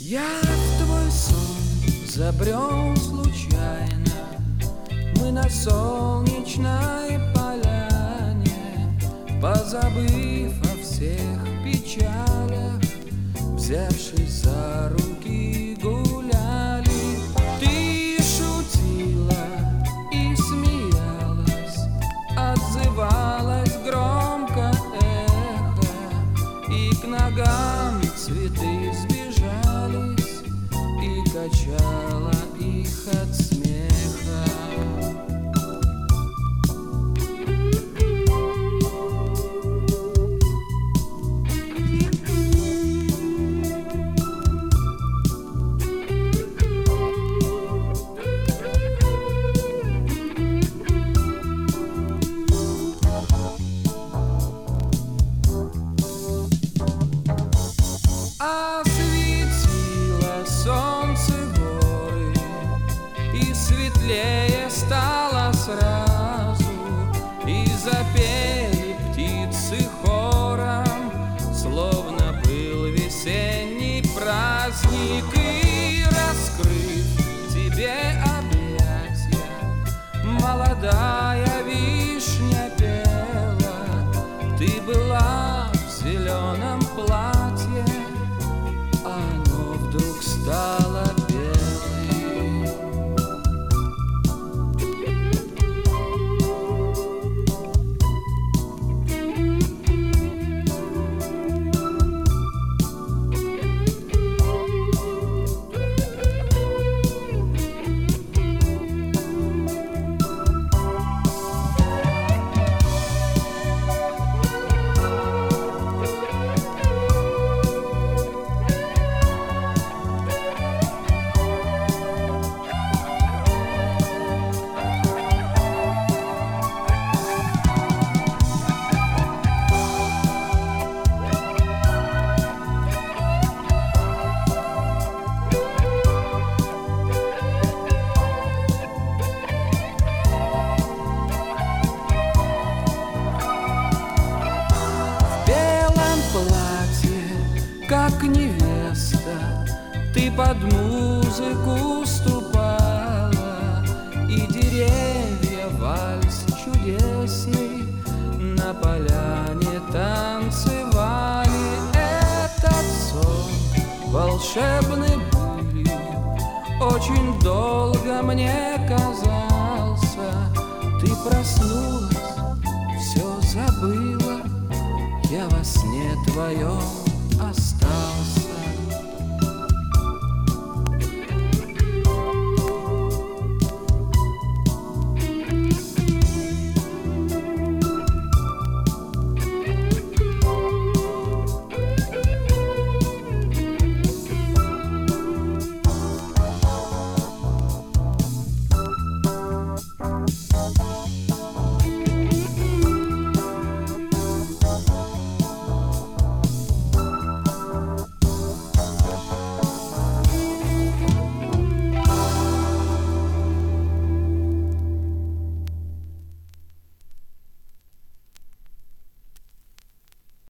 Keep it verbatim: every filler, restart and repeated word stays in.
Я в твой сон забрел случайно. Мы на солнечной поляне, позабыв о всех печалях, взявшись за руки, гуляли. Ты шутила и смеялась, отзывалась громко эхо, и к ногам цветы сбежались, и качала их от смеха. Осветило солнце горы, и светлее стало сразу, и запели птицы хором, словно был весенний праздник. И, раскрыв тебе объятия, молодая вишня пела. Ты была в зеленом платье, оно вдруг стало белым. Как невеста, ты под музыку ступала, и деревья вальс чудесный на поляне танцевали. Этот сон волшебный былью очень долго мне казался. Ты проснулась, все забыла, я во сне твоем остался.